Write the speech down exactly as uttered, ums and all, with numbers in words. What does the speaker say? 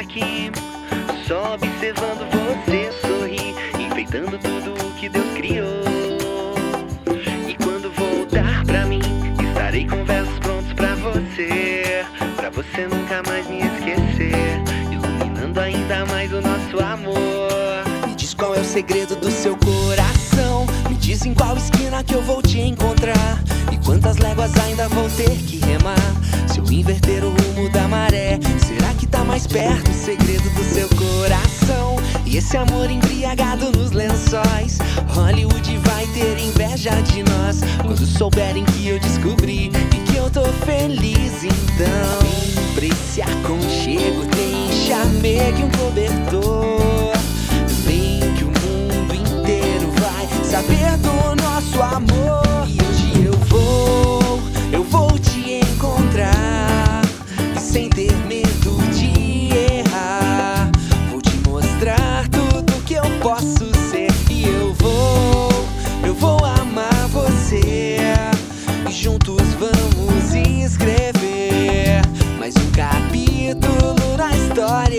aqui, só observando você sorrir, enfeitando tudo o que Deus criou. E quando voltar pra mim, estarei com versos prontos pra você, pra você nunca mais me esquecer, iluminando ainda mais o nosso amor. Me diz qual é o segredo do seu coração, me diz em qual esquina que eu vou te encontrar, e quantas léguas ainda vou ter que remar. Se eu inverter o rumo da maré, será que tá mais perto o segredo do seu coração? E esse amor embriagado nos lençóis, Hollywood vai ter inveja de nós quando souberem que eu descobri e que eu tô feliz. Então, pra esse aconchego tem chamego e um cobertor. Vem que o mundo inteiro vai saber do nosso amor. E hoje eu vou, eu vou te encontrar, e sem ter medo de errar, vou te mostrar tudo que eu posso ser. E eu vou, eu vou amar você, e juntos vamos escrever mais um capítulo na história.